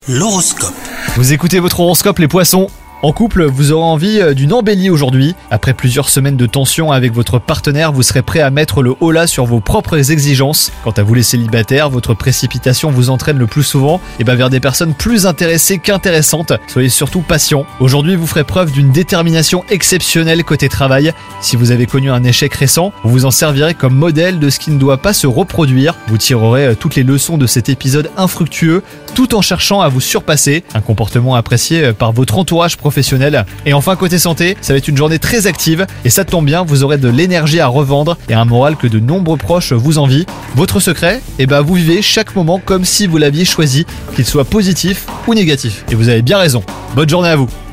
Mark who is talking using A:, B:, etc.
A: L'horoscope.
B: Vous écoutez votre horoscope les poissons. En couple, vous aurez envie d'une embellie aujourd'hui. Après plusieurs semaines de tension avec votre partenaire, vous serez prêt à mettre le holà sur vos propres exigences. Quant à vous les célibataires, votre précipitation vous entraîne le plus souvent vers des personnes plus intéressées qu'intéressantes. Soyez surtout patient. Aujourd'hui, vous ferez preuve d'une détermination exceptionnelle côté travail. Si vous avez connu un échec récent, vous vous en servirez comme modèle de ce qui ne doit pas se reproduire. Vous tirerez toutes les leçons de cet épisode infructueux tout en cherchant à vous surpasser. Un comportement apprécié par votre entourage professionnel. Et enfin côté santé, ça va être une journée très active et ça tombe bien, vous aurez de l'énergie à revendre et un moral que de nombreux proches vous envient. Votre secret, vous vivez chaque moment comme si vous l'aviez choisi, qu'il soit positif ou négatif. Et vous avez bien raison. Bonne journée à vous.